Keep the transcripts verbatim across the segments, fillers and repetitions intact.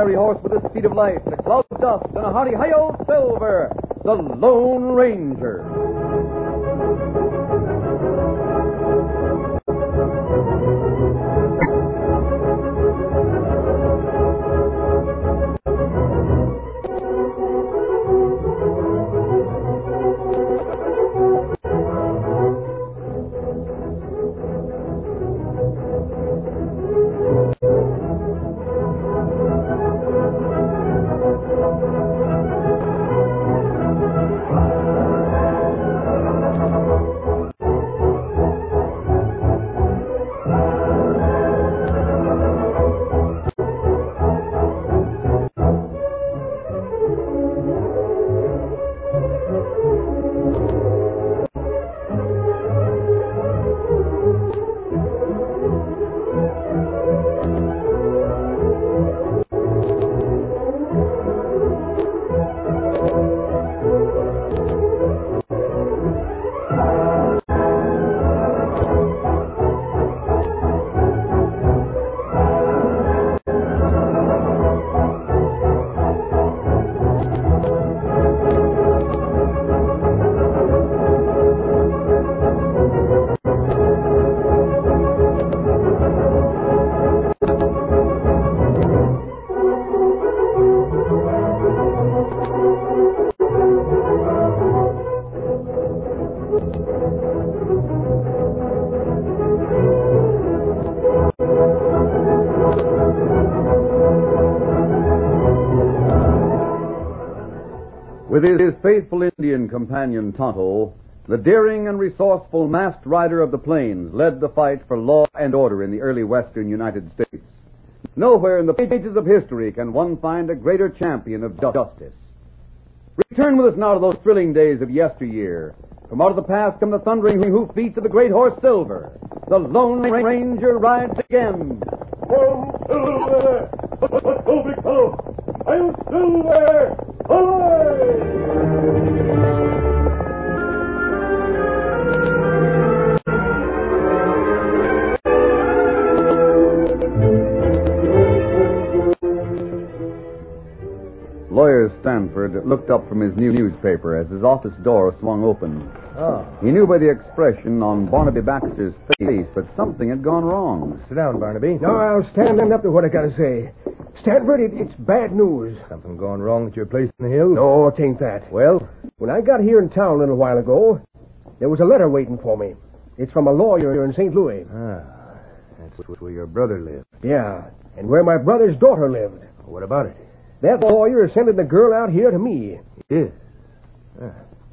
fiery horse with the speed of light, the cloud of dust, and a hearty hi-yo Silver, the Lone Ranger. With his faithful Indian companion Tonto, the daring and resourceful masked rider of the plains led the fight for law and order in the early western United States. Nowhere in the pages of history can one find a greater champion of justice. Return with us now to those thrilling days of yesteryear. From out of the past come the thundering hoofbeats of the great horse Silver. The Lone Ranger rides again. Oh, Silver! Let's go, big fellow! I'm Silver! Away! Lawyer Stanford looked up from his new newspaper as his office door swung open. Oh. He knew by the expression on Barnaby Baxter's face that something had gone wrong. Sit down, Barnaby. No, I'll stand up to what I gotta say. Stanford, it, it's bad news. Something going wrong at your place in the hills? No, it ain't that. Well? When I got here in town a little while ago, there was a letter waiting for me. It's from a lawyer in Saint Louis. Ah, that's where your brother lived. Yeah, and where my brother's daughter lived. What about it? That lawyer is sending the girl out here to me. He is? Ah.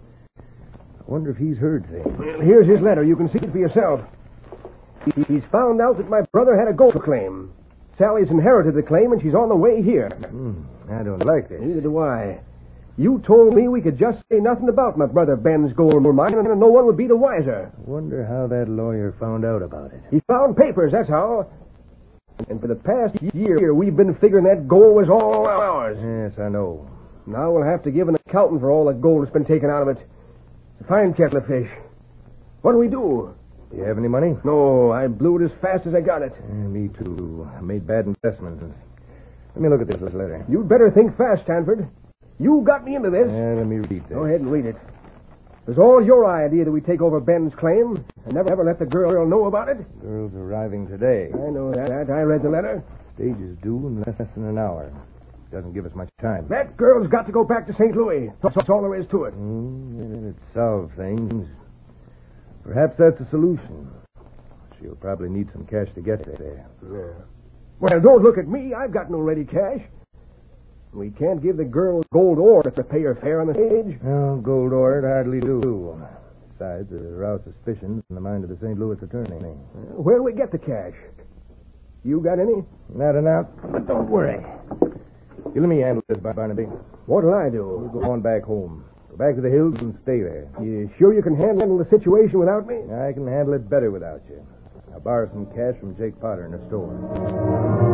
I wonder if he's heard things. Well, here's his letter. You can see it for yourself. He, he's found out that my brother had a gold claim. Sally's inherited the claim, and she's on the way here. Hmm, I don't like this. Neither do I. You told me we could just say nothing about my brother Ben's gold mine, and no one would be the wiser. I wonder how that lawyer found out about it. He found papers, that's how. And for the past year, we've been figuring that gold was all ours. Yes, I know. Now we'll have to give an accountant for all the gold that's been taken out of it. It's a fine kettle of fish. What do we do? Do you have any money? No, I blew it as fast as I got it. Yeah, me too. I made bad investments. Let me look at this letter. You'd better think fast, Stanford. You got me into this. Yeah, let me read this. Go ahead and read it. It was all your idea that we take over Ben's claim and never ever let the girl know about it. The girl's arriving today. I know that. I read the letter. Stage is due in less than an hour. Doesn't give us much time. That girl's got to go back to Saint Louis. That's all there is to it. Mm, it solves things. Perhaps that's a solution. She'll probably need some cash to get there. Yeah. Well, don't look at me. I've got no ready cash. We can't give the girl gold ore to pay her fare on the stage. Well, gold ore it hardly do. Besides, it arouse suspicions in the mind of the Saint Louis attorney. Well, where'll we get the cash? You got any? Not enough, but don't worry. You let me handle this, Barnaby. What'll I do? You go on back home. Go back to the hills and stay there. You sure you can handle the situation without me? I can handle it better without you. I'll borrow some cash from Jake Potter in the store.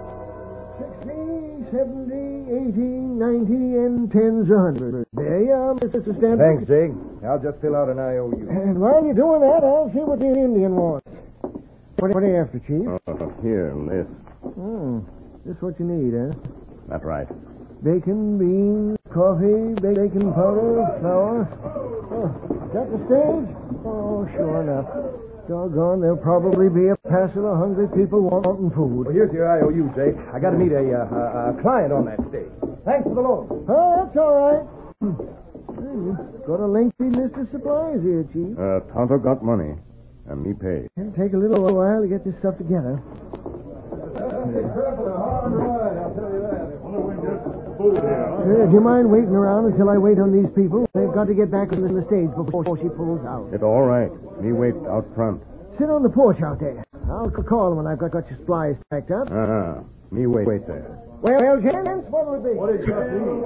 sixty, seventy, eighty, ninety, and tens a hundred. There you are, now, Mister Stanford. Thanks, Jake. I'll just fill out an I O U. And while you're doing that, I'll see what the Indian wants. What, what are you after, Chief? Uh, here, this. Oh, this what you need, huh? That's right. Bacon, beans, coffee, bacon powder, flour. Oh, is that the stage? Oh, sure enough. Doggone, there'll probably be a passel of hungry people wanting food. Well, here's your I O U, Jake. I got to meet a, uh, a, a client on that stage. Thanks for the loan. Oh, that's all right. Well, you've got a lengthy list of supplies here, Chief. Uh, Tonto got money, and me pay. It'll take a little while to get this stuff together. Uh, do you mind waiting around until I wait on these people? They've got to get back on the stage before she pulls out. It's all right. Me wait out front. Sit on the porch out there. I'll call them when I've got, got your supplies packed up. Uh-huh. Me wait, wait there. Well, well, gents, what will it be? What is your name?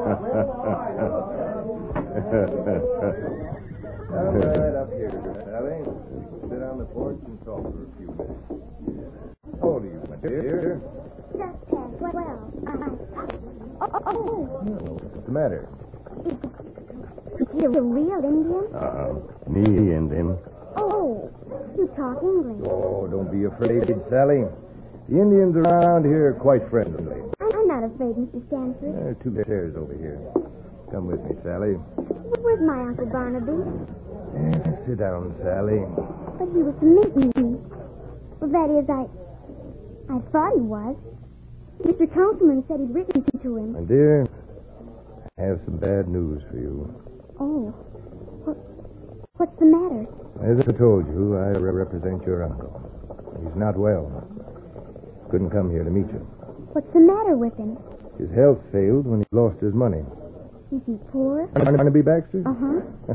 Come right up here, Sally. Sit on the porch and talk for a few minutes. How old are you, my dear? Just past twelve. Uh, oh, oh, What's the matter? is he a real Indian? Uh, me Indian. Oh, you talk English. Oh, don't be afraid, Sally. The Indians around here are quite friendly. I'm not afraid, Mister Stanford. There are two chairs over here. Come with me, Sally. Where's my Uncle Barnaby? Sit down, Sally. But he was to meet me. Well, that is, I... I thought he was. Mister Councilman said he'd written to him. My dear, I have some bad news for you. Oh. What, what's the matter? As I told you, I re- represent your uncle. He's not well. Couldn't come here to meet you. What's the matter with him? His health failed when he lost his money. Is he poor? Barnaby Baxter? Uh-huh.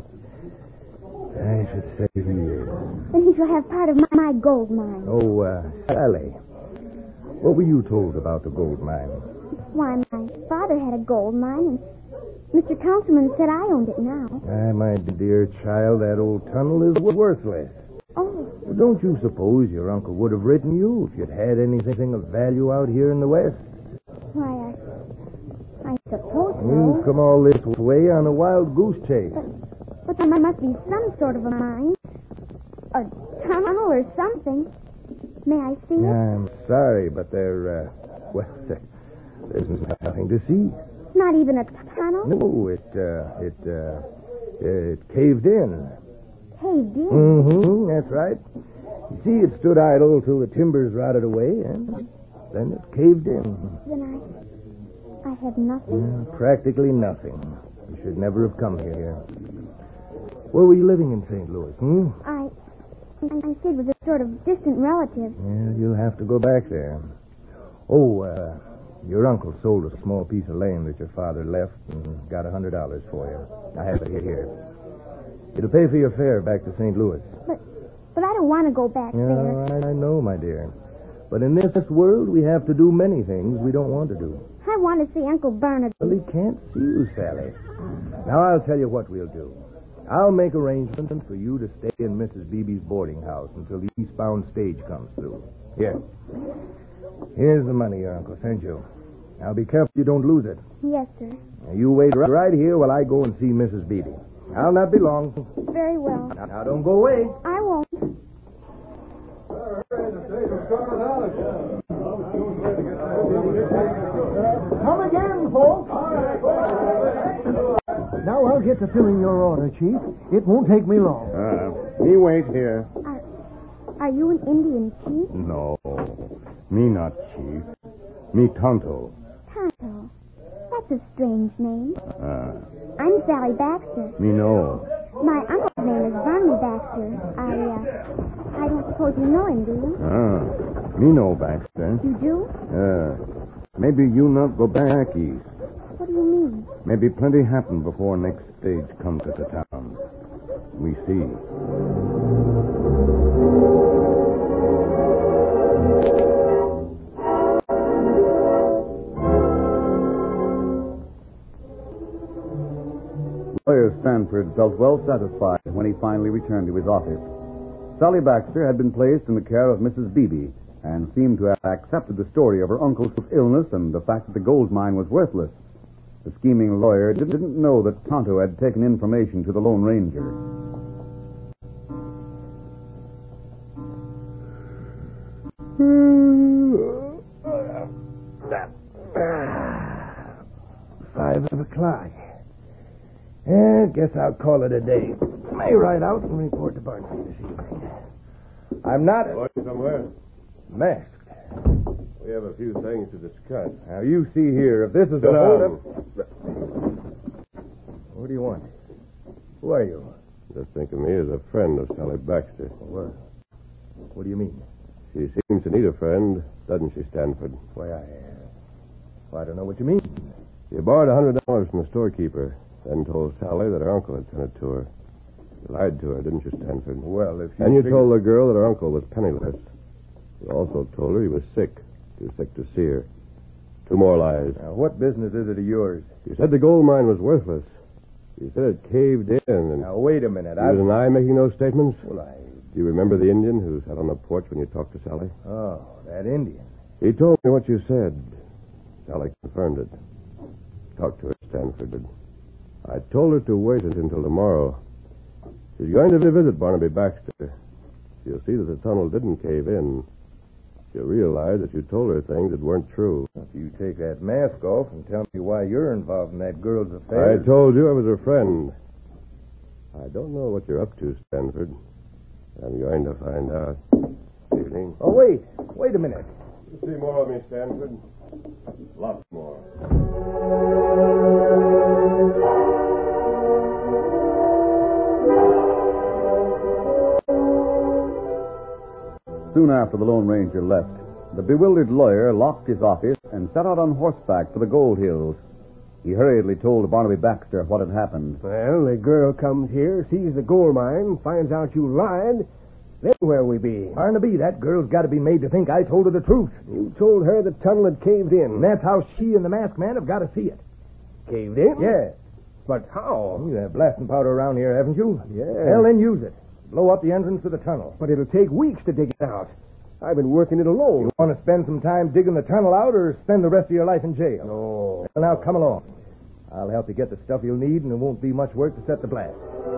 I should say he is. Then he shall have part of my, my gold mine. Oh, uh, Sally. What were you told about the gold mine? Why, my father had a gold mine, and Mister Councilman said I owned it now. Ah, my dear child, that old tunnel is worthless. Oh, Well, don't you suppose your uncle would have written you if you'd had anything of value out here in the West? why, I... I suppose You've so. come all this way on a wild goose chase. But there must be some sort of a mine. A tunnel or something. May I see it? I'm sorry, but there, uh, well, there, there's nothing to see. Not even a tunnel? No, it, uh, it, uh, it caved in. Caved in? Mm-hmm, that's right. You see, it stood idle till the timbers rotted away, and then it caved in. Then I... I have nothing. Yeah, practically nothing. You should never have come here. Where were you living in Saint Louis, hmm? I... I stayed with a sort of distant relative. Yeah, you'll have to go back there. Oh, uh, your uncle sold a small piece of land that your father left and got a hundred dollars for you. I have it here. It'll pay for your fare back to Saint Louis. But... But I don't want to go back there. Yeah, I, I know, my dear. But in this world, we have to do many things we don't want to do. I want to see Uncle Barnaby. Well, he can't see you, Sally. Now, I'll tell you what we'll do. I'll make arrangements for you to stay in Missus Beebe's boarding house until the eastbound stage comes through. Here. Here's the money your uncle sent you. Now, be careful you don't lose it. Yes, sir. Now, you wait right, right here while I go and see Missus Beebe. I'll not be long. Very well. Now, now don't go away. I won't. Come again, folks. Now I'll get to filling your order, Chief. It won't take me long. Uh, me wait here. Are, are you an Indian chief? No, me not chief. Me Tonto. Tonto. That's a strange name. Uh, I'm Sally Baxter. me know. My uncle's name is Barnaby Baxter. I, uh, I don't suppose you know him, do you? Ah, me know Baxter. You do? Uh, maybe you not go back east. What do you mean? Maybe plenty happen before next stage comes to the town. We see. Lawyer Stanford felt well satisfied when he finally returned to his office. Sally Baxter had been placed in the care of Missus Beebe and seemed to have accepted the story of her uncle's illness and the fact that the gold mine was worthless. The scheming lawyer didn't know that Tonto had taken information to the Lone Ranger. Five o'clock. Yeah, guess I'll call it a day. May ride out and report to Barnaby this evening. I'm not Going somewhere? masked. We have a few things to discuss. Now, you see here, if this is Sit a down. hold-up... What do you want? Who are you? Just think of me as a friend of Sally Baxter. What? What do you mean? She seems to need a friend, doesn't she, Stanford? Why, I... Uh, well, I don't know what you mean. You borrowed a hundred dollars from the storekeeper, then told Sally that her uncle had sent it to her. You lied to her, didn't you, Stanford? Well, if you... And you figure- told the girl that her uncle was penniless. You also told her he was sick, too sick to see her. Two more lies. Now, what business is it of yours? You said the gold mine was worthless. You said it caved in, and Now, wait a minute. you I... and I making those statements? Well, I... Do you remember the Indian who sat on the porch when you talked to Sally? Oh, that Indian. He told me what you said. Sally confirmed it. Talked to her, Stanford. I told her to wait until tomorrow. She's going to visit Barnaby Baxter. She'll see that the tunnel didn't cave in. She'll realize that you told her things that weren't true. If you take that mask off and tell me why you're involved in that girl's affair... I told you I was her friend. I don't know what you're up to, Stanford. I'm going to find out. Evening. Oh, wait. Wait a minute. You see more of me, Stanford. Lots more. Soon after the Lone Ranger left, the bewildered lawyer locked his office and set out on horseback for the Gold Hills. He hurriedly told Barnaby Baxter what had happened. Well, the girl comes here, sees the gold mine, finds out you lied. Then where we be? Barnaby, that girl's got to be made to think I told her the truth. You told her the tunnel had caved in. And that's how she and the masked man have got to see it. Caved in? Yeah. But how? You have blasting powder around here, haven't you? Yeah. Well, then use it. Blow up the entrance to the tunnel. But it'll take weeks to dig it out. I've been working it alone. You want to spend some time digging the tunnel out or spend the rest of your life in jail? No. Well, now, come along. I'll help you get the stuff you'll need, and it won't be much work to set the blast.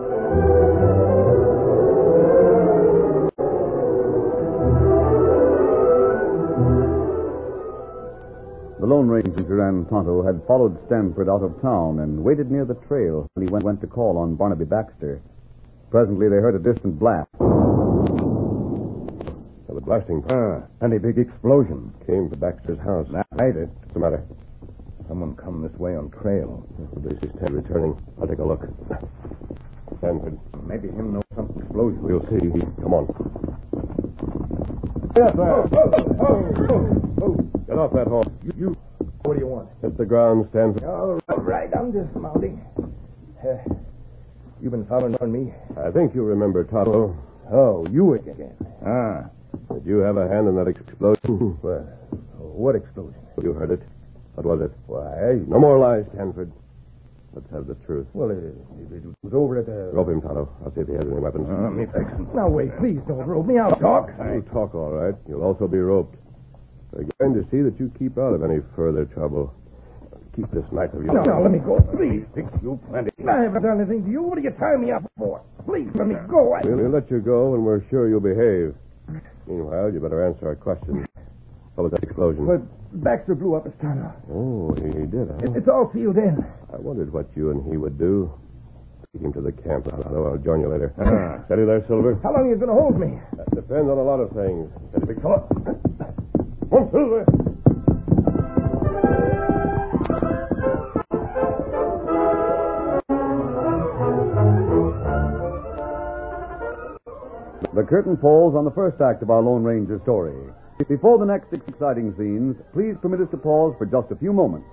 The Lone Ranger and Tonto had followed Stanford out of town and waited near the trail when he went, went to call on Barnaby Baxter. Presently, they heard a distant blast. Well, the blasting Ah, and a big explosion. came from Baxter's house. Hide it. What's the matter? Someone come this way on trail. The police is returning. I'll take a look. Stanford, Maybe him know some explosion. we'll see. Come on. Yes, sir. Oh, oh, oh, oh. Get off that horse. You, you. What do you want? Hit the ground, Stanford. All right, I'm dismounting. Uh, you've been following me? I think you remember Tonto. Oh, you again. Ah. Did you have a hand in that explosion? Well, what explosion? You heard it. What was it? Why, No more lies, Stanford. Let's have the truth. well, it, it, it was over at the... Rope him, Tonto. I'll see if he has any weapons. Uh, me fix him. Now, wait, please don't rope me. I'll talk. You'll talk all right. You'll also be roped. We're going to see that you keep out of any further trouble. Keep this knife of yours. No, no, let me go. Please. Fix you plenty. I haven't done anything to you. What are you tying me up for? Please, let me go. I... We'll, we'll let you go when we're sure you'll behave. Meanwhile, you better answer our questions. What was that explosion? But Baxter blew up his tunnel. Oh, he, he did, huh? It, it's all sealed in. I wondered what you and he would do. Take him to the camp. I'll, I'll join you later. Uh-huh. Steady there, Silver. How long are you going to hold me? That depends on a lot of things. Steady, big fella. Come on, Silver. The curtain falls on the first act of our Lone Ranger story. Before the next exciting scenes, please permit us to pause for just a few moments.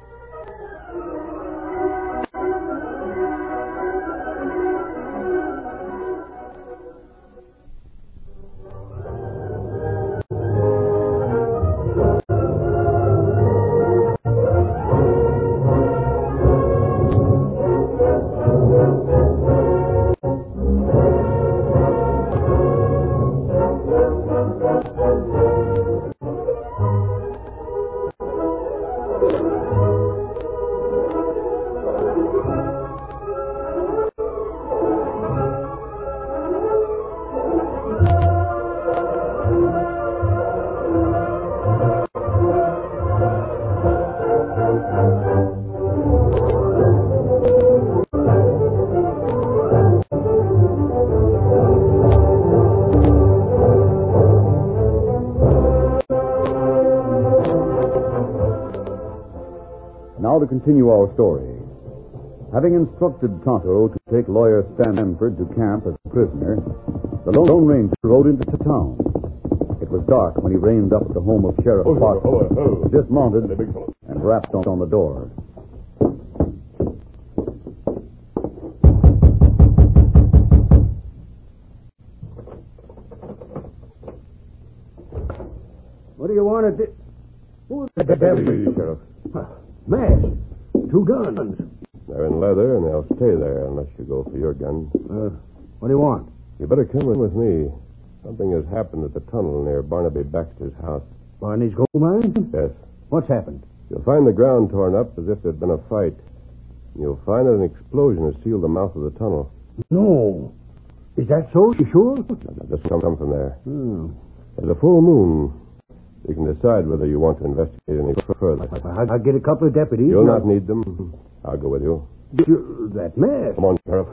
Now to continue our story. Having instructed Tonto to take lawyer Stanford to camp as a prisoner, the Lone Ranger rode into town. It was dark when he reined up at the home of Sheriff Oh, Parker, oh, oh, oh. dismounted, The big fellow. and rapped on the door. What do you want at this? Who's the deputy, Sheriff. Mask. Two guns. They're in leather, and they'll stay there unless you go for your gun. Uh, what do you want? You better come with me. Something has happened at the tunnel near Barnaby Baxter's house. Barney's gold mine? Yes. What's happened? You'll find the ground torn up as if there'd been a fight. And you'll find that an explosion has sealed the mouth of the tunnel. No. Is that so? You sure? Now, just come, come from there. Hmm. There's a full moon. You can decide whether you want to investigate any further. I'll get a couple of deputies. You'll not need them. I'll go with you. You- That mask. Come on, Sheriff.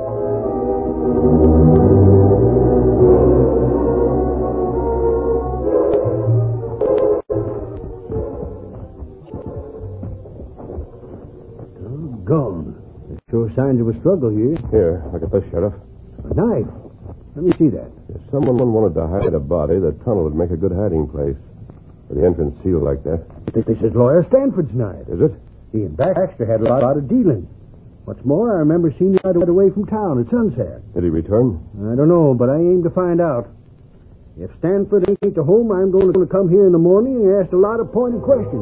Gum. There's sure signs of a struggle here. Here, look at this, Sheriff. A knife. Let me see that. If someone wanted to hide a body, the tunnel would make a good hiding place. With the entrance sealed like that. This is Lawyer Stanford's knife. Is it? He and Baxter had a lot, lot of dealing. What's more, I remember seeing him right away from town at sunset. Did he return? I don't know, but I aim to find out. If Stanford ain't to home, I'm going to come here in the morning and ask a lot of pointed questions.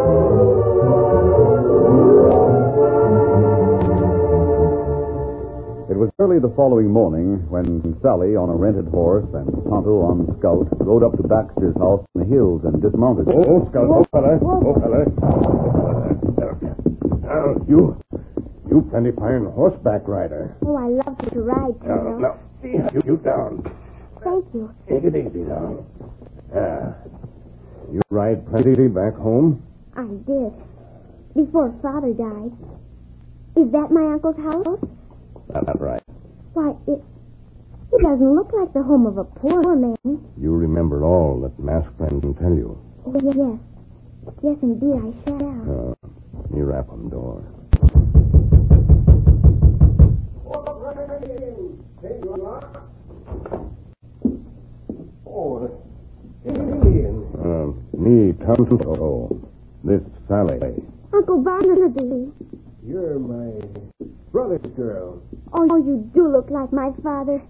It was early the following morning when Sally, on a rented horse, and Tonto on Scout, rode up to Baxter's house in the hills and dismounted. Oh, oh, Scout. Oh, fella. Oh, fella. Now, you... You plenty fine horseback rider. Oh, I love to ride, Now, Tonto. now, see, you, you down. Thank you. Take it easy now. Yeah. You ride plenty back home? I did. Before Father died. Is that my uncle's house? That's right. Why, it... It doesn't look like the home of a poor man. You remember all that masked friend can tell you. Oh, yes. Yes, indeed, I shall. Uh, let me rap on the door. Oh, Indian. Uh, me, Tonto. This Sally. Uncle Barnaby. You're my brother's girl. Oh, you do look like my father.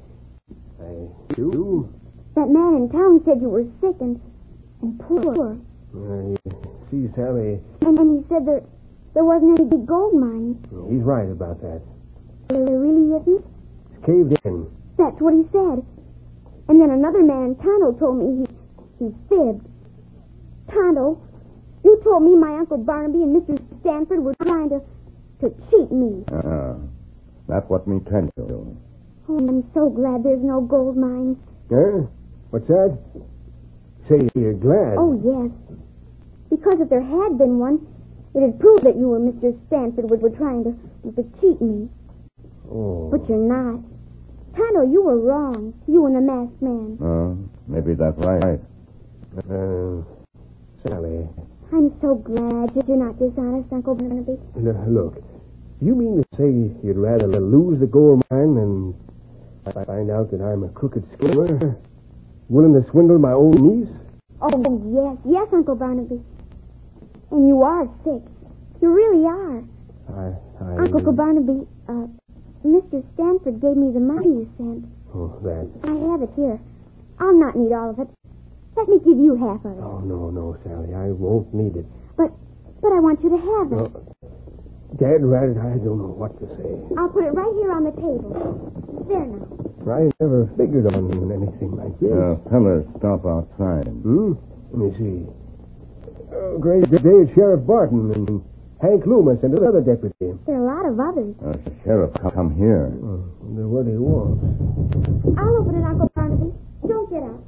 I do? That man in town said you were sick and, and poor. Uh, see, Sally, And, and he said there, there wasn't any big gold mine. he's right about that. There really isn't? It's caved in. That's what he said. And then another man in Tonto told me he, he fibbed. Tonto, you told me my Uncle Barnaby and Mister Stanford were trying to, to cheat me. Uh, that's what me tell you. Oh, I'm so glad there's no gold mines. Huh? What's that? Say, you're glad. Oh, yes. Because if there had been one, it'd prove that you and Mister Stanford were, were trying to, to cheat me. Oh. But you're not. Tonto, you were wrong. You and the masked man. Uh, maybe that's right. Uh, Sally, I'm so glad that you're not dishonest, Uncle Barnaby. l- look, you mean to say you'd rather lose the gold mine than find out that I'm a crooked schemer? Willing to swindle my own niece? Oh, yes, yes, Uncle Barnaby. And you are sick. You really are. I... I... Uncle Barnaby, uh, Mister Stanford gave me the money you sent. Oh, that... I have it here. I'll not need all of it. Let me give you half of it. Oh, no, no, Sally, I won't need it. But, but I want you to have it. Oh, Dad, Rat, I don't know what to say. I'll put it right here on the table. There now. I never figured on anything like this. Uh, fellas, stop outside. Hmm? Let me see. Uh, great day, Sheriff Barton and Hank Loomis and another deputy. There are a lot of others. Uh, Sheriff, come here. Oh, wonder what he wants. I'll open it, Uncle Barnaby. Don't get up.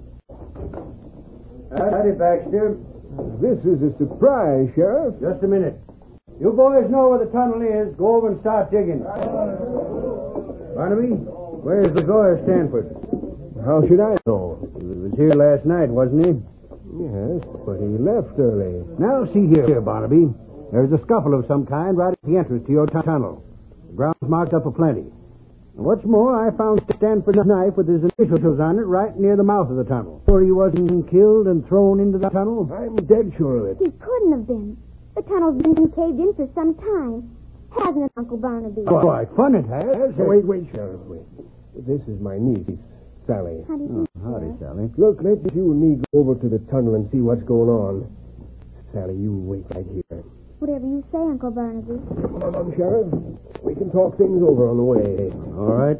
Howdy, Baxter. This is a surprise, Sheriff. Just a minute. You boys know where the tunnel is. Go over and start digging. Barnaby, where's the lawyer Stanford? How should I know? He was here last night, wasn't he? Yes, but he left early. Now, see here, Barnaby. There's a scuffle of some kind right at the entrance to your t- tunnel. The ground's marked up aplenty. And what's more, I found Stanford's knife with his initials on it right near the mouth of the tunnel. Sure he wasn't killed and thrown into the tunnel? I'm dead sure of it. He couldn't have been. The tunnel's been caved in for some time. Hasn't it, Uncle Barnaby? Oh, why, fun it has. Wait, wait, Sheriff, wait. This is my niece, Sally. How do you Oh, howdy, Sally. Look, let you and me go over to the tunnel and see what's going on. Sally, you wait right here. Whatever you say, Uncle Barnaby. Come on, Sheriff. We can talk things over on the way. All right.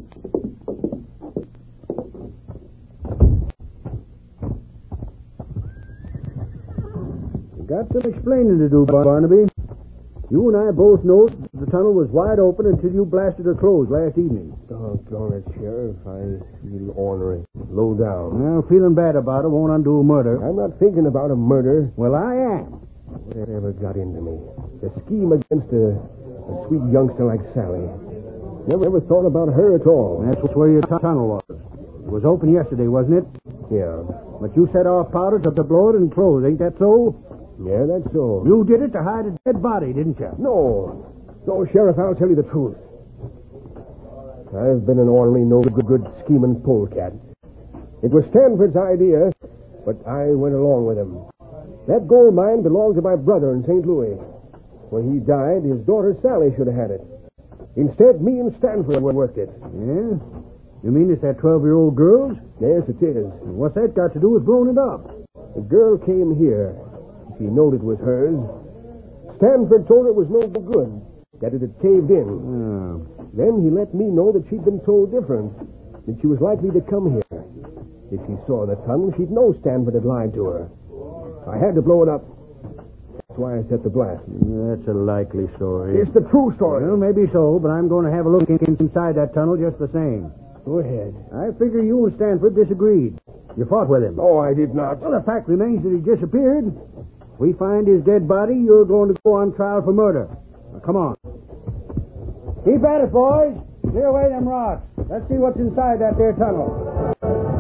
You got some explaining to do, Barnaby. You and I both know the tunnel was wide open until you blasted her closed last evening. Doggone it, Sheriff. I feel ornery. Low down. Well, feeling bad about it won't undo a murder. I'm not thinking about a murder. Well, I am. Whatever got into me? The scheme against a, a sweet youngster like Sally. Never ever thought about her at all. That's where your t- tunnel was. It was open yesterday, wasn't it? Yeah. But you set off powder to blow it and close, ain't that so? Yeah, that's so. You did it to hide a dead body, didn't you? No. No, Sheriff, I'll tell you the truth. I've been an ornery, no good, good scheming polecat. It was Stanford's idea, but I went along with him. That gold mine belonged to my brother in Saint Louis. When he died, his daughter Sally should have had it. Instead, me and Stanford worked it. Yeah? You mean it's that twelve-year-old girl's? Yes, it is. What's that got to do with blowing it up? The girl came here. She knowed it was hers. Stanford told her it was no good, that it had caved in. Oh. Then he let me know that she'd been told different, that she was likely to come here. If she saw the tunnel, she'd know Stanford had lied to her. I had to blow it up. That's why I set the blast. That's a likely story. It's the true story. Well, maybe so, but I'm going to have a look in- inside that tunnel just the same. Go ahead. I figure you and Stanford disagreed. You fought with him. Oh, I did not. Well, the fact remains that he disappeared. If we find his dead body, you're going to go on trial for murder. Now, come on. Keep at it, boys. Clear away them rocks. Let's see what's inside that there tunnel.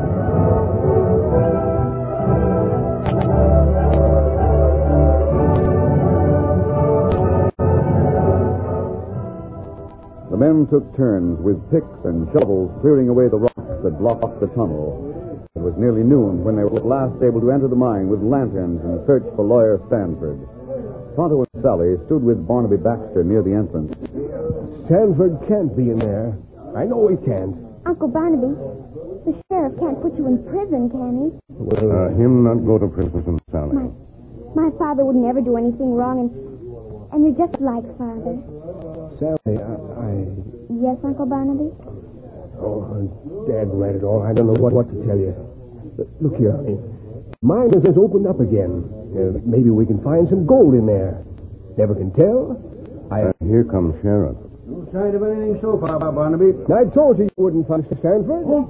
The men took turns with picks and shovels clearing away the rocks that blocked the tunnel. It was nearly noon when they were at last able to enter the mine with lanterns and search for Lawyer Stanford. Tonto and Sally stood with Barnaby Baxter near the entrance. Stanford can't be in there. I know he can't. Uncle Barnaby, the sheriff can't put you in prison, can he? Well, Uh, him not go to prison, Sally. My, my father would never do anything wrong, and and you're just like father. Sally, I... I... Yes, Uncle Barnaby? Oh, Dad read it all. I don't know what, what to tell you. But look here, honey. Mine has just opened up again. Uh, maybe we can find some gold in there. Never can tell. I... Uh, here comes Sheriff. No sign of anything so far, Barnaby. I told you you wouldn't find Stanford. Look,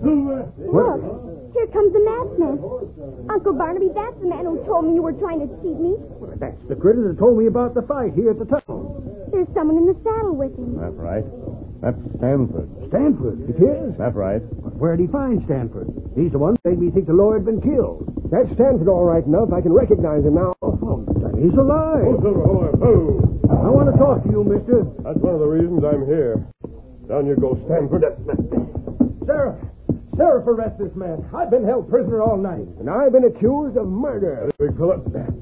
here comes the masked man. Uncle Barnaby, that's the man who told me you were trying to cheat me. Well, that's the critter that told me about the fight here at the tunnel. There's someone in the saddle with him. That's right. That's Stanford. Stanford? It is? That's right. Where'd he find Stanford? He's the one that made me think the lawyer had been killed. That's Stanford all right enough. I can recognize him now. Oh, he's alive. Ho! I want to talk to you, mister. That's one of the reasons I'm here. Down you go, Stanford. Sheriff! Sheriff, arrest this man. I've been held prisoner all night. And I've been accused of murder. Big fella.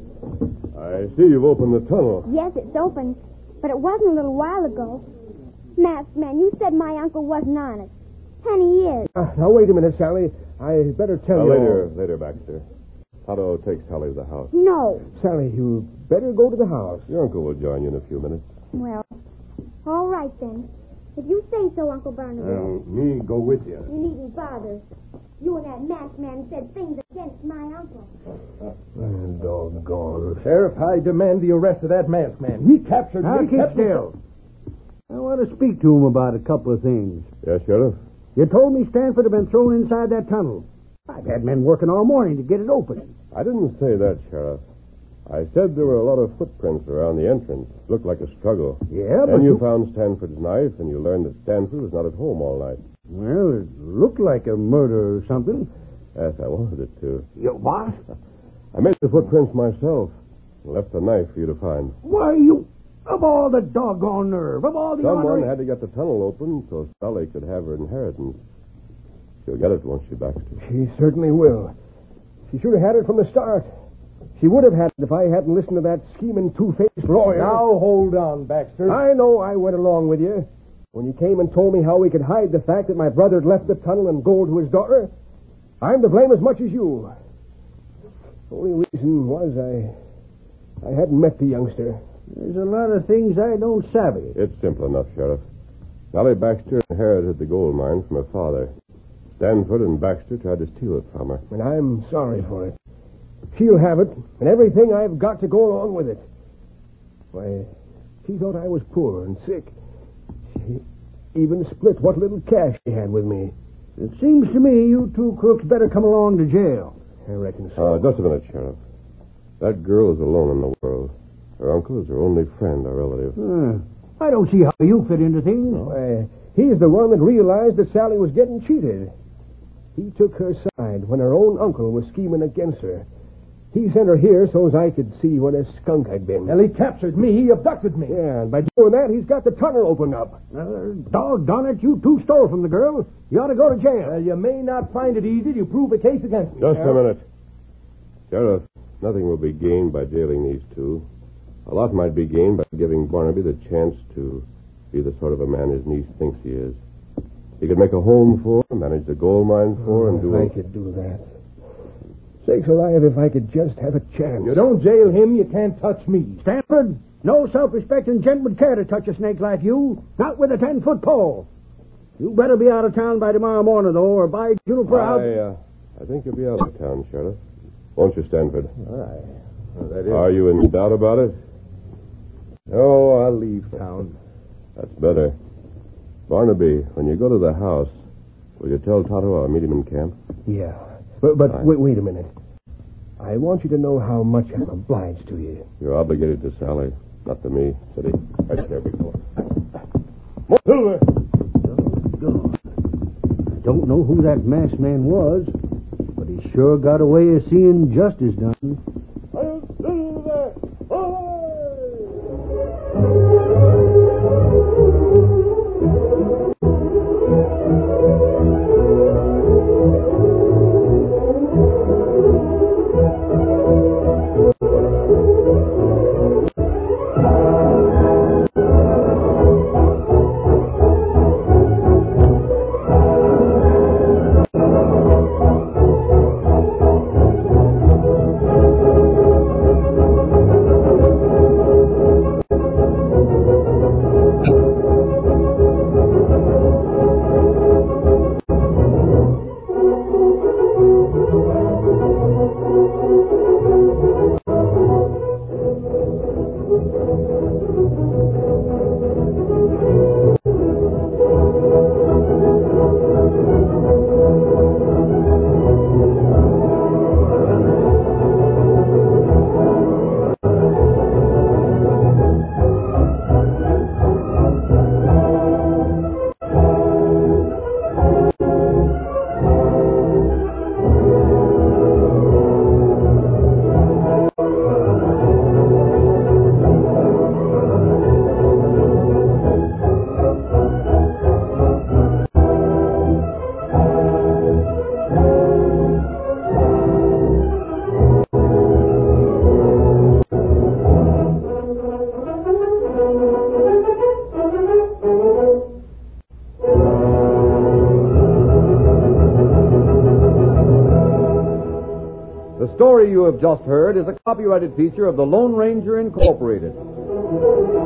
I see you've opened the tunnel. Yes, it's open, but it wasn't a little while ago. Masked man, you said my uncle wasn't honest. And he is. Uh, now, wait a minute, Sally. I better tell Uh, you... later, later, Baxter. Tonto takes Sally to the house. No. Sally, you better go to the house. Your uncle will join you in a few minutes. Well, all right then. If you say so, Uncle Barnaby. Well, me go with you. You needn't bother. You and that masked man said things against my uncle. Oh, doggone. Sheriff, I demand the arrest of that masked man. He captured Now, me. keep kept me- still. I want to speak to him about a couple of things. Yes, Sheriff? You told me Stanford had been thrown inside that tunnel. I've had men working all morning to get it open. I didn't say that, Sheriff. I said there were a lot of footprints around the entrance. Looked like a struggle. Yeah, but Then you you... found Stanford's knife, and you learned that Stanford was not at home all night. Well, it looked like a murder or something. Yes, I wanted it to. You what? I made the footprints myself. Left the knife for you to find. Why, you... Of all the doggone nerve, of all the Someone honoring... had to get the tunnel open so Sally could have her inheritance. She'll get it, won't she, Baxter? She certainly will. She should have had it from the start. She would have had it if I hadn't listened to that scheming two-faced lawyer. Now, hold on, Baxter. I know I went along with you. When you came and told me how we could hide the fact that my brother had left the tunnel and gold to his daughter, I'm to blame as much as you. The only reason was I... I hadn't met the youngster. There's a lot of things I don't savvy. It's simple enough, Sheriff. Sally Baxter inherited the gold mine from her father. Stanford and Baxter tried to steal it from her. And I'm sorry for it. She'll have it, and everything I've got to go along with it. Why, she thought I was poor and sick. She even split what little cash she had with me. It seems to me you two crooks better come along to jail. I reckon so. Uh, just a minute, Sheriff. That girl is alone in the world. Her uncle is her only friend or relative. Hmm. I don't see how you fit into things. Why, he's the one that realized that Sally was getting cheated. He took her side when her own uncle was scheming against her. He sent her here so as I could see what a skunk I'd been. Well, he captured me. He abducted me. Yeah, and by doing that, he's got the tunnel opened up. Uh, doggone it, you two stole from the girl. You ought to go to jail. Well, you may not find it easy to prove a case against me. Just a minute. Sheriff, nothing will be gained by jailing these two. A lot might be gained by giving Barnaby the chance to be the sort of a man his niece thinks he is. He could make a home for her, manage the gold mine for her, and do I a... could do that. Sakes alive, if I could just have a chance. You don't jail him, you can't touch me. Stanford, no self-respecting gent would care to touch a snake like you. Not with a ten-foot pole. You better be out of town by tomorrow morning, though, or by Juniper, I'll... I, uh, I think you'll be out of town, Sheriff. Won't you, Stanford? Aye. Well, that is... Are you in doubt about it? Oh, I'll leave town. That's better. Barnaby, when you go to the house, will you tell Tonto I'll meet him in camp? Yeah. But, but Aye. wait, wait a minute. I want you to know how much I'm obliged to you. You're obligated to Sally, not to me. City. Right there, big boy. More silver! Doggone. I don't know who that masked man was, but he sure got a way of seeing justice done. I'll silver! The story you have just heard is a copyrighted feature of the Lone Ranger Incorporated.